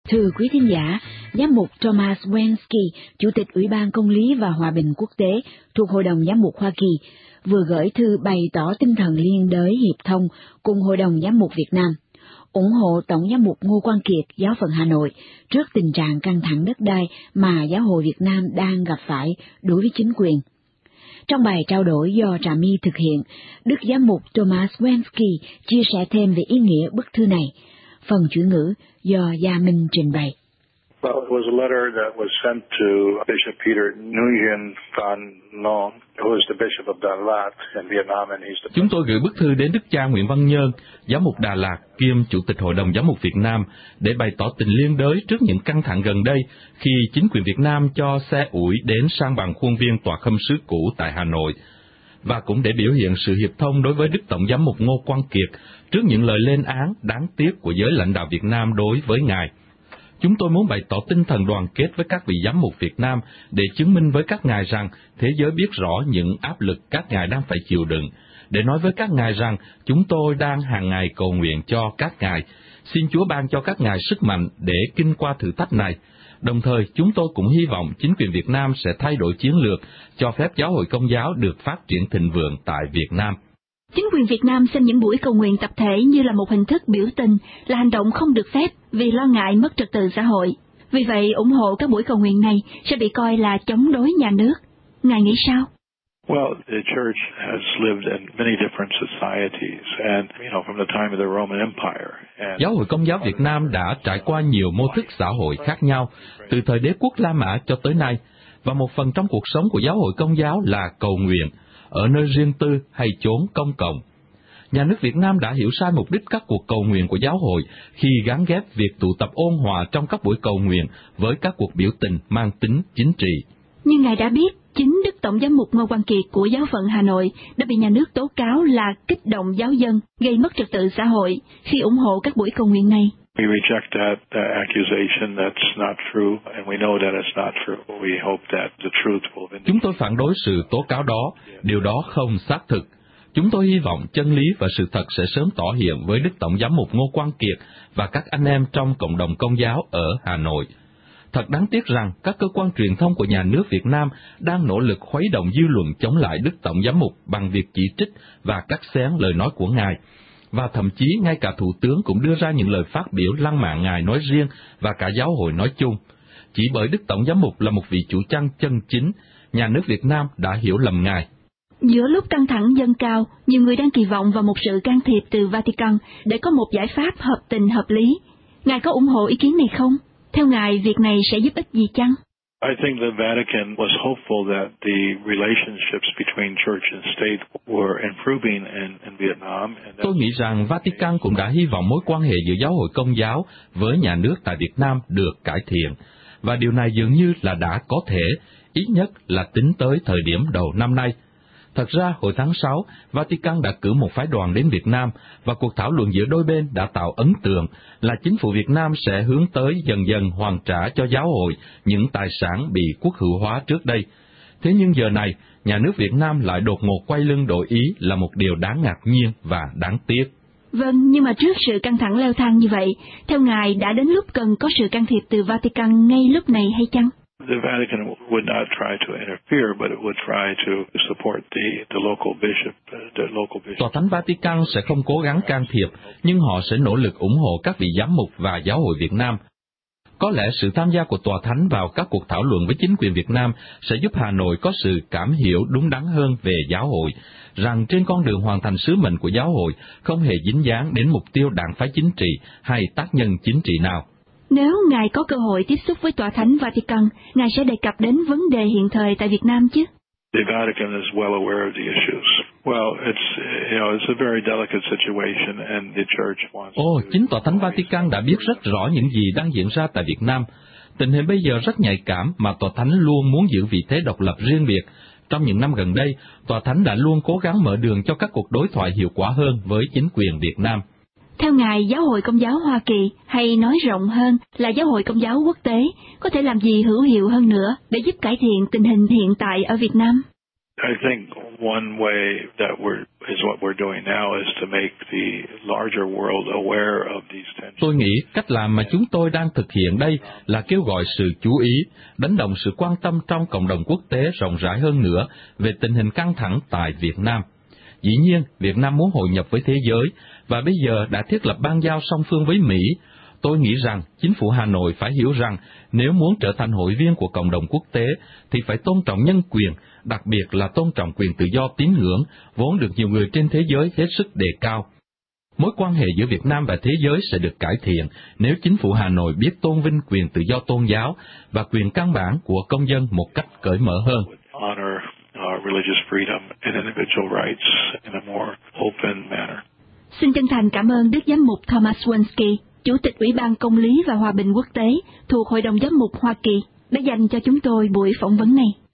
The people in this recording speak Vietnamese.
Thưa quý thính giả, Giám mục Thomas Wensky, Chủ tịch Ủy ban Công lý và Hòa bình Quốc tế thuộc Hội đồng Giám mục Hoa Kỳ, vừa gửi thư bày tỏ tinh thần liên đới hiệp thông cùng Hội đồng Giám mục Việt Nam, ủng hộ Tổng Giám mục Ngô Quang Kiệt, Giáo phận Hà Nội, trước tình trạng căng thẳng đất đai mà Giáo hội Việt Nam đang gặp phải đối với chính quyền. Trong bài trao đổi do Trà My thực hiện, Đức Giám mục Thomas Wensky chia sẻ thêm về ý nghĩa bức thư này. Phần chuyển ngữ do Gia Minh trình bày. Well, it was a letter that was sent to Bishop Peter Nguyen Van Long, who is the Bishop of Đà Lạt in Vietnam, and he's the... Chúng tôi gửi bức thư đến Đức cha Nguyễn Văn Nhơn, Giám mục Đà Lạt kiêm Chủ tịch Hội đồng Giám mục Việt Nam, để bày tỏ tình liên đới trước những căng thẳng gần đây khi chính quyền Việt Nam cho xe ủi đến san bằng khuôn viên tòa khâm sứ cũ tại Hà Nội, và cũng để biểu hiện sự hiệp thông đối với Đức Tổng Giám mục Ngô Quang Kiệt trước những lời lên án đáng tiếc của giới lãnh đạo Việt Nam đối với Ngài. Chúng tôi muốn bày tỏ tinh thần đoàn kết với các vị giám mục Việt Nam để chứng minh với các ngài rằng thế giới biết rõ những áp lực các ngài đang phải chịu đựng, để nói với các ngài rằng chúng tôi đang hàng ngày cầu nguyện cho các ngài. Xin Chúa ban cho các ngài sức mạnh để kinh qua thử thách này. Đồng thời, chúng tôi cũng hy vọng chính quyền Việt Nam sẽ thay đổi chiến lược, cho phép giáo hội Công giáo được phát triển thịnh vượng tại Việt Nam. Chính quyền Việt Nam xem những buổi cầu nguyện tập thể như là một hình thức biểu tình, là hành động không được phép vì lo ngại mất trật tự xã hội. Vì vậy, ủng hộ các buổi cầu nguyện này sẽ bị coi là chống đối nhà nước. Ngài nghĩ sao? Well, the church has lived in many different societies, and from the time of the Roman Empire. Giáo hội Công giáo Việt Nam đã trải qua nhiều mô thức xã hội khác nhau, từ thời đế quốc La Mã cho tới nay, và một phần trong cuộc sống của giáo hội Công giáo là cầu nguyện, ở nơi riêng tư hay chốn công cộng. Nhà nước Việt Nam đã hiểu sai mục đích các cuộc cầu nguyện của giáo hội khi gắn ghép việc tụ tập ôn hòa trong các buổi cầu nguyện với các cuộc biểu tình mang tính chính trị. Như Ngài đã biết, chính Đức Tổng Giám mục Ngô Quang Kiệt của Giáo phận Hà Nội đã bị nhà nước tố cáo là kích động giáo dân, gây mất trật tự xã hội khi ủng hộ các buổi cầu nguyện này. We reject that accusation. That's not true, and we know that it's not true. We hope that the truth will vindicate. Chúng tôi phản đối sự tố cáo đó, điều đó không xác thực. Chúng tôi hy vọng chân lý và sự thật sẽ sớm tỏ hiện với Đức Tổng Giám mục Ngô Quang Kiệt và các anh em trong cộng đồng Công giáo ở Hà Nội. Thật đáng tiếc rằng các cơ quan truyền thông của nhà nước Việt Nam đang nỗ lực khuấy động dư luận chống lại Đức Tổng Giám mục bằng việc chỉ trích và cắt xén lời nói của Ngài. Và thậm chí ngay cả Thủ tướng cũng đưa ra những lời phát biểu lăng mạ Ngài nói riêng và cả giáo hội nói chung. Chỉ bởi Đức Tổng Giám mục là một vị chủ chăn chân chính, nhà nước Việt Nam đã hiểu lầm Ngài. Giữa lúc căng thẳng dâng cao, nhiều người đang kỳ vọng vào một sự can thiệp từ Vatican để có một giải pháp hợp tình hợp lý. Ngài có ủng hộ ý kiến này không? Theo Ngài, việc này sẽ giúp ích gì chăng? I think the Vatican was hopeful that the relationships between church and state were improving in Vietnam. Tôi nghĩ rằng Vatican cũng đã hy vọng mối quan hệ giữa giáo hội Công giáo với nhà nước tại Việt Nam được cải thiện, và điều này dường như là đã có thể, ít nhất là tính tới thời điểm đầu năm nay. Thật ra, hồi tháng 6, Vatican đã cử một phái đoàn đến Việt Nam, và cuộc thảo luận giữa đôi bên đã tạo ấn tượng là chính phủ Việt Nam sẽ hướng tới dần dần hoàn trả cho giáo hội những tài sản bị quốc hữu hóa trước đây. Thế nhưng giờ này, nhà nước Việt Nam lại đột ngột quay lưng đổi ý là một điều đáng ngạc nhiên và đáng tiếc. Vâng, nhưng mà trước sự căng thẳng leo thang như vậy, theo Ngài đã đến lúc cần có sự can thiệp từ Vatican ngay lúc này hay chăng? The Vatican would not try to interfere, but it would try to support the local bishop, Tòa Thánh Vatican sẽ không cố gắng can thiệp, nhưng họ sẽ nỗ lực ủng hộ các vị giám mục và giáo hội Việt Nam. Có lẽ sự tham gia của Tòa Thánh vào các cuộc thảo luận với chính quyền Việt Nam sẽ giúp Hà Nội có sự cảm hiểu đúng đắn hơn về giáo hội, rằng trên con đường hoàn thành sứ mệnh của giáo hội không hề dính dáng đến mục tiêu đảng phái chính trị hay tác nhân chính trị nào. Nếu Ngài có cơ hội tiếp xúc với Tòa Thánh Vatican, Ngài sẽ đề cập đến vấn đề hiện thời tại Việt Nam chứ? The Vatican is well aware of the issues. Well, it's a very delicate situation, and the church wants. Chính Tòa Thánh Vatican đã biết rất rõ những gì đang diễn ra tại Việt Nam. Tình hình bây giờ rất nhạy cảm mà Tòa Thánh luôn muốn giữ vị thế độc lập riêng biệt. Trong những năm gần đây, Tòa Thánh đã luôn cố gắng mở đường cho các cuộc đối thoại hiệu quả hơn với chính quyền Việt Nam. Theo Ngài, Giáo hội Công giáo Hoa Kỳ, hay nói rộng hơn là Giáo hội Công giáo quốc tế, có thể làm gì hữu hiệu hơn nữa để giúp cải thiện tình hình hiện tại ở Việt Nam? I think one way that is what we're doing now is to make the larger world aware of these tensions. Tôi nghĩ cách làm mà chúng tôi đang thực hiện đây là kêu gọi sự chú ý, đánh động sự quan tâm trong cộng đồng quốc tế rộng rãi hơn nữa về tình hình căng thẳng tại Việt Nam. Dĩ nhiên, Việt Nam muốn hội nhập với thế giới và bây giờ đã thiết lập bang giao song phương với Mỹ. Tôi nghĩ rằng chính phủ Hà Nội phải hiểu rằng nếu muốn trở thành hội viên của cộng đồng quốc tế thì phải tôn trọng nhân quyền, đặc biệt là tôn trọng quyền tự do tín ngưỡng, vốn được nhiều người trên thế giới hết sức đề cao. Mối quan hệ giữa Việt Nam và thế giới sẽ được cải thiện nếu chính phủ Hà Nội biết tôn vinh quyền tự do tôn giáo và quyền căn bản của công dân một cách cởi mở hơn. Xin chân thành cảm ơn Đức Giám mục Thomas Wensky, Chủ tịch Ủy ban Công lý và Hòa bình Quốc tế thuộc Hội đồng Giám mục Hoa Kỳ, đã dành cho chúng tôi buổi phỏng vấn này.